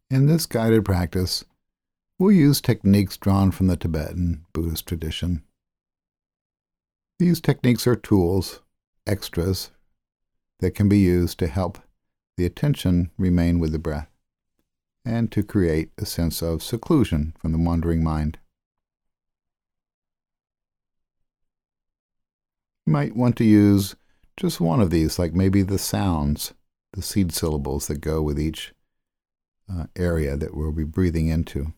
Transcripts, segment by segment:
In this guided practice, we'll use techniques drawn from the Tibetan Buddhist tradition. These techniques are tools, extras, that can be used to help the attention remain with the breath and to create a sense of seclusion from the wandering mind. You might want to use just one of these, like maybe the sounds, the seed syllables that go with each area that we'll be breathing into.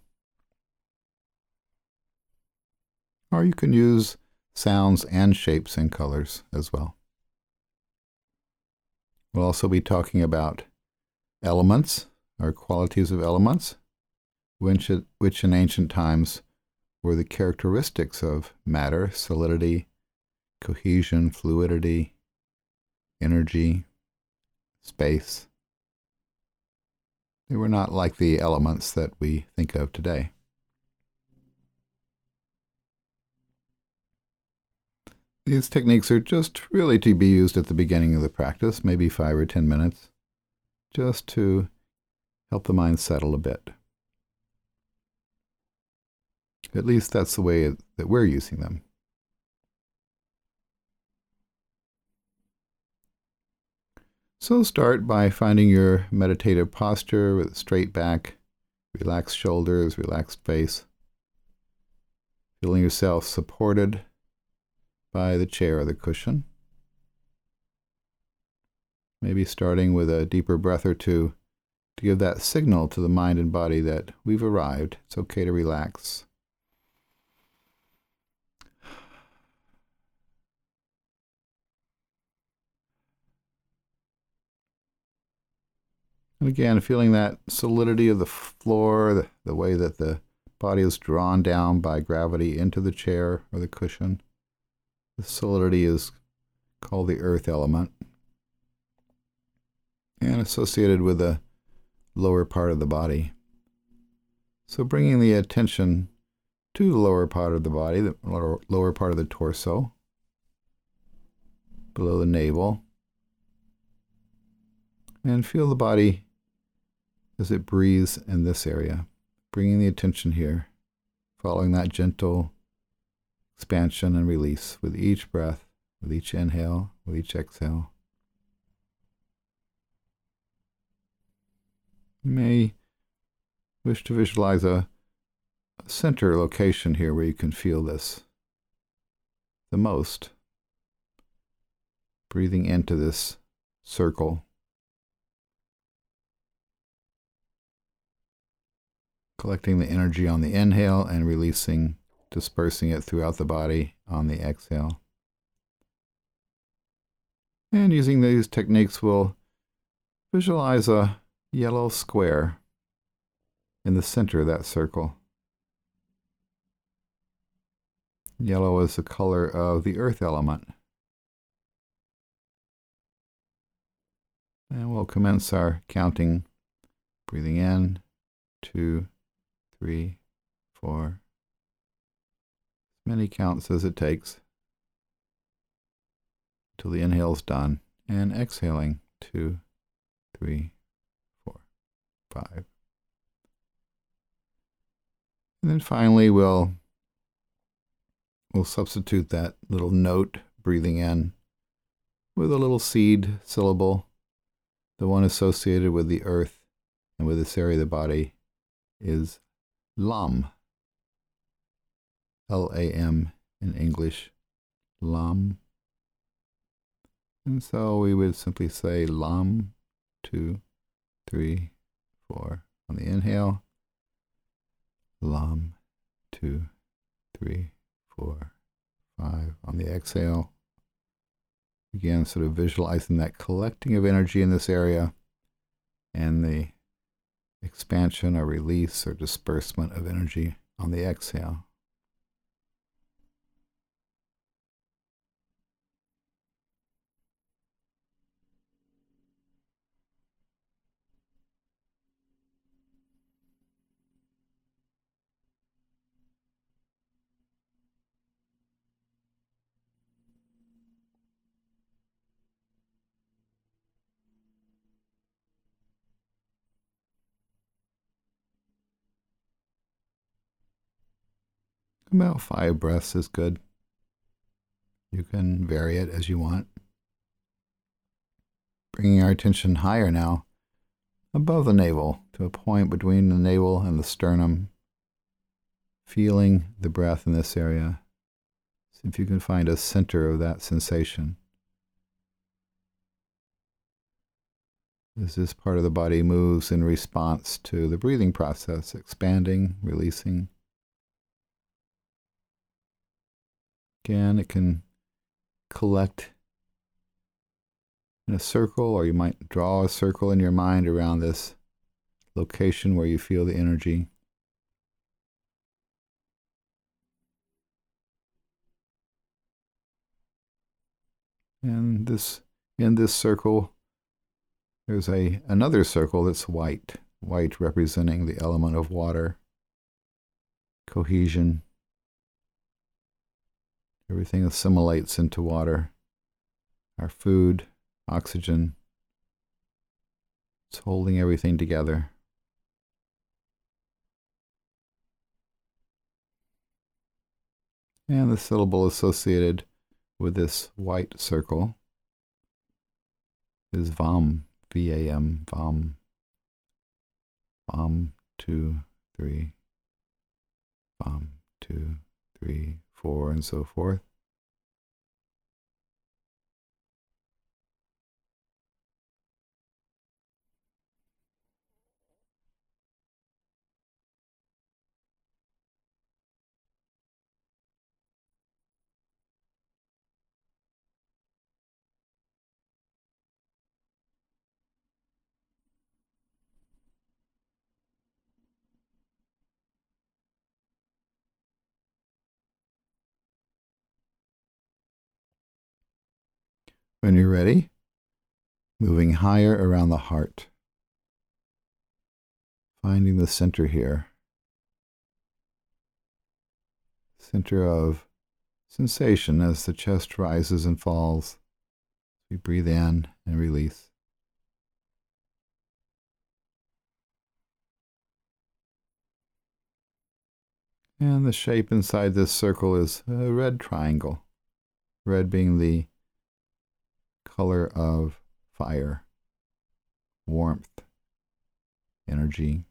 Or you can use sounds and shapes and colors as well. We'll also be talking about elements, or qualities of elements, which in ancient times were the characteristics of matter, solidity, cohesion, fluidity, energy, space. They were not like the elements that we think of today. These techniques are just really to be used at the beginning of the practice, maybe 5 or 10 minutes, just to help the mind settle a bit. At least that's the way that we're using them. So start by finding your meditative posture with a straight back, relaxed shoulders, relaxed face, feeling yourself supported by the chair or the cushion. Maybe starting with a deeper breath or two to give that signal to the mind and body that we've arrived. It's okay to relax. And again, feeling that solidity of the floor, the way that the body is drawn down by gravity into the chair or the cushion. The solidity is called the earth element and associated with the lower part of the body. So bringing the attention to the lower part of the body, the lower part of the torso, below the navel, and feel the body as it breathes in this area, bringing the attention here, following that gentle expansion and release with each breath, with each inhale, with each exhale. You may wish to visualize a center location here where you can feel this the most. Breathing into this circle. Collecting the energy on the inhale and releasing, dispersing it throughout the body on the exhale. And using these techniques, we'll visualize a yellow square in the center of that circle. Yellow is the color of the earth element. And we'll commence our counting, breathing in, 2, 3, 4. As many counts as it takes until the inhale's done, and exhaling, 2, 3, 4, 5. And then finally we'll substitute that little note, breathing in, with a little seed syllable. The one associated with the earth and with this area of the body is Lam. L-A-M in English, Lam. And so we would simply say Lam, 2, 3, 4 on the inhale. Lam, 2, 3, 4, 5 on the exhale. Again, sort of visualizing that collecting of energy in this area and the expansion or release or disbursement of energy on the exhale. About 5 breaths is good. You can vary it as you want. Bringing our attention higher now, above the navel, to a point between the navel and the sternum. Feeling the breath in this area. See if you can find a center of that sensation. As this part of the body moves in response to the breathing process, expanding, releasing. Again, it can collect in a circle, or you might draw a circle in your mind around this location where you feel the energy. And in this circle, there's another circle that's white representing the element of water, cohesion. Everything assimilates into water. Our food, oxygen. It's holding everything together. And the syllable associated with this white circle is VAM, V-A-M, VAM. VAM, 2, 3, VAM, 2, 3, 4, and so forth. When you're ready, moving higher around the heart, finding the center here, center of sensation as the chest rises and falls. We breathe in and release. And the shape inside this circle is a red triangle, red being the color of fire, warmth, energy.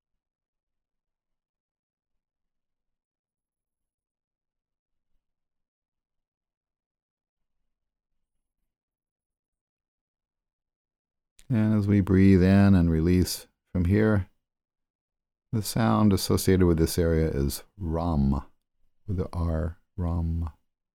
And as we breathe in and release from here, the sound associated with this area is Ram, with the R, Ram.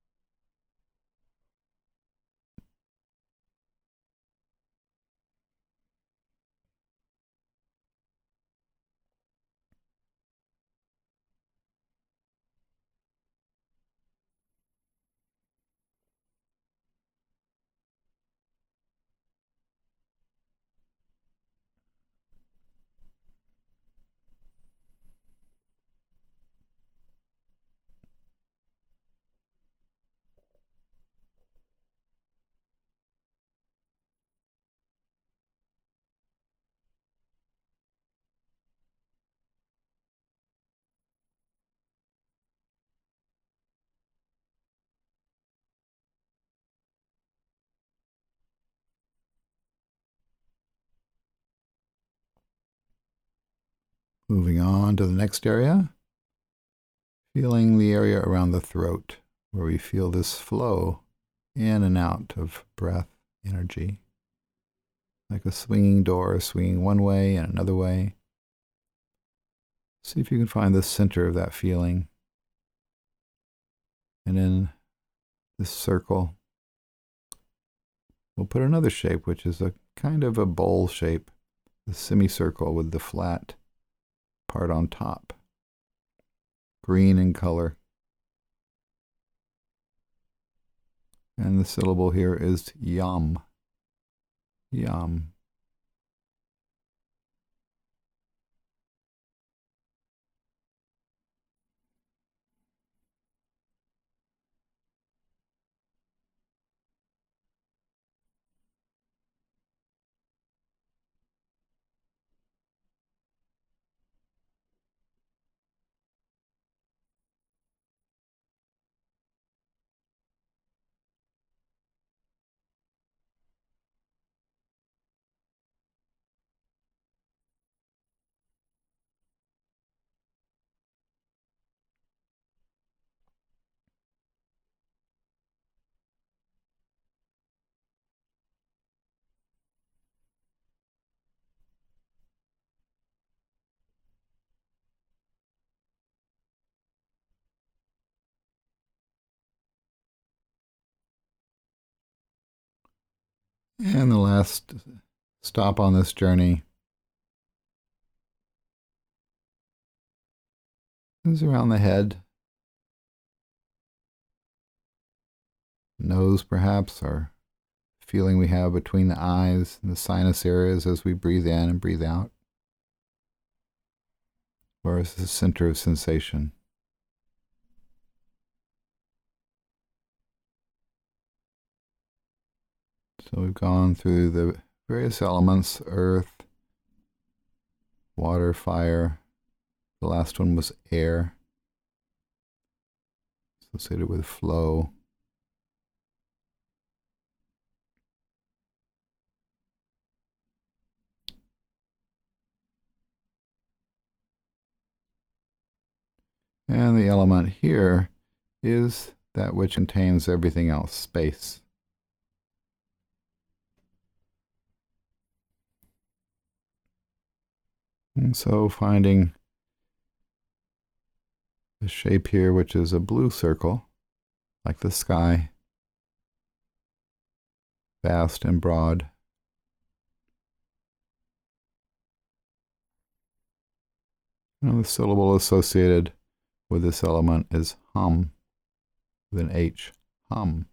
Moving on to the next area, feeling the area around the throat, where we feel this flow in and out of breath, energy, like a swinging door, swinging one way and another way. See if you can find the center of that feeling. And in this circle, we'll put another shape, which is a kind of a bowl shape, the semicircle with the flat part on top, green in color. And the syllable here is yam, yam. And the last stop on this journey is around the head, nose perhaps, or feeling we have between the eyes and the sinus areas as we breathe in and breathe out. Where is the center of sensation? So we've gone through the various elements: earth, water, fire. The last one was air, associated with flow. And the element here is that which contains everything else, space. And so finding the shape here, which is a blue circle, like the sky, vast and broad. And the syllable associated with this element is hum, with an H, hum.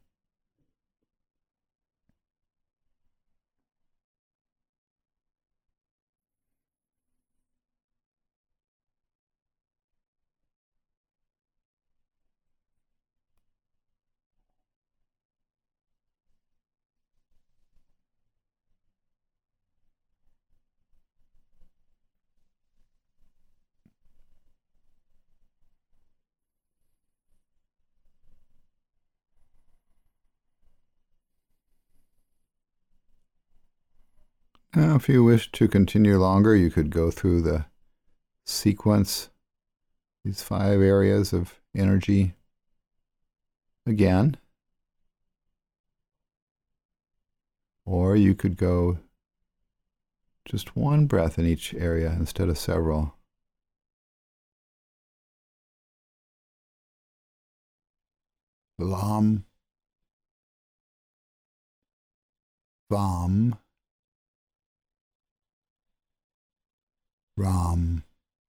Now, if you wish to continue longer, you could go through the sequence, these 5 areas of energy again. Or you could go just one breath in each area instead of several. Lam, Vam, Ram,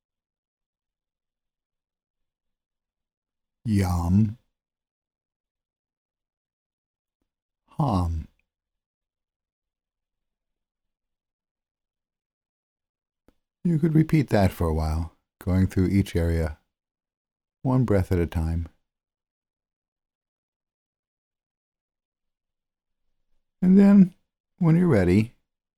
Yam, Ham. You could repeat that for a while, going through each area, one breath at a time. And then, when you're ready,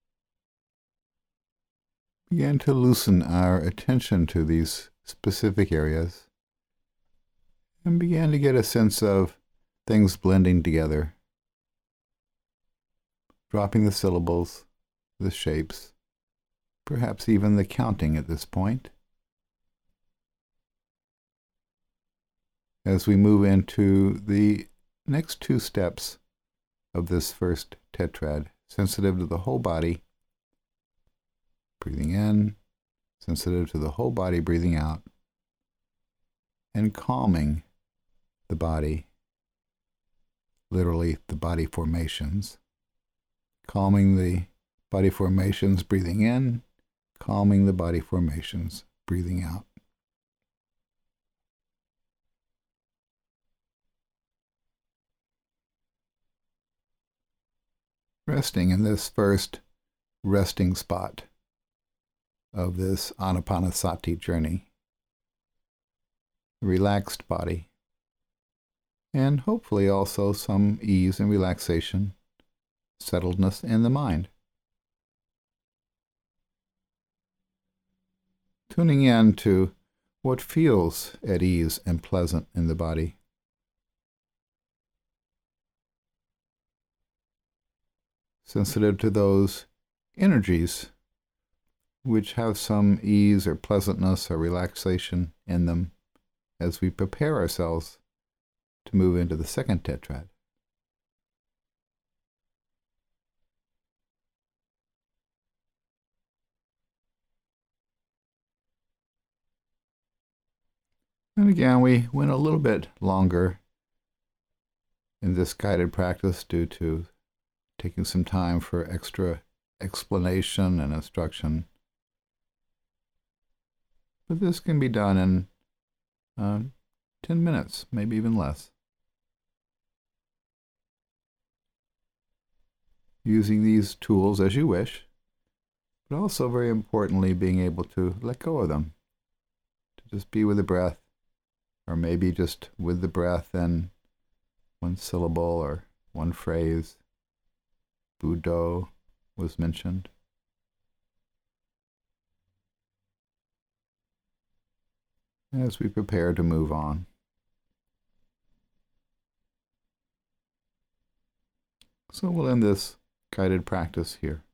begin to loosen our attention to these specific areas and begin to get a sense of things blending together, dropping the syllables, the shapes, perhaps even the counting at this point. As we move into the next 2 steps of this first tetrad, sensitive to the whole body, breathing in, sensitive to the whole body, breathing out, and calming the body, literally the body formations, calming the body formations, breathing in, calming the body formations, breathing out. Resting in this first resting spot of this Anapanasati journey. A relaxed body, and hopefully also some ease and relaxation, settledness in the mind. Tuning in to what feels at ease and pleasant in the body. Sensitive to those energies which have some ease or pleasantness or relaxation in them as we prepare ourselves to move into the second tetrad. And again, we went a little bit longer in this guided practice due to taking some time for extra explanation and instruction. But this can be done in 10 minutes, maybe even less. Using these tools as you wish, but also very importantly being able to let go of them, to just be with the breath, or maybe just with the breath and one syllable or one phrase. Buddho was mentioned. As we prepare to move on. So we'll end this guided practice here.